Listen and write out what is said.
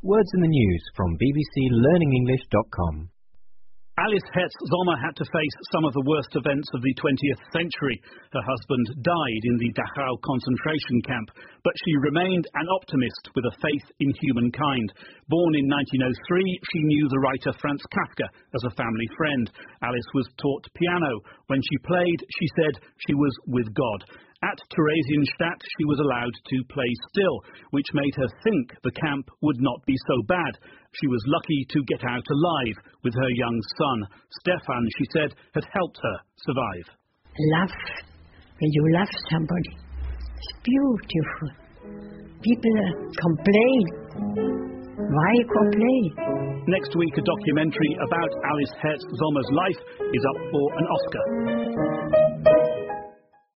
Words in the news from bbclearningenglish.com. Alice Herz-Sommer had to face some of the worst events of the 20th century. Her husband died in the Dachau concentration camp, but she remained an optimist with a faith in humankind. Born in 1903, she knew the writer Franz Kafka as a family friend. Alice was taught piano. When she played, she said she was with God. At Theresienstadt, she was allowed to play still, which made her think the camp would not be so bad. She was lucky to get out alive with her young son. Stefan, she said, had helped her survive. Love, when you love somebody, it's beautiful. People complain. Why complain? Next week, a documentary about Alice Herz-Sommer's life is up for an Oscar.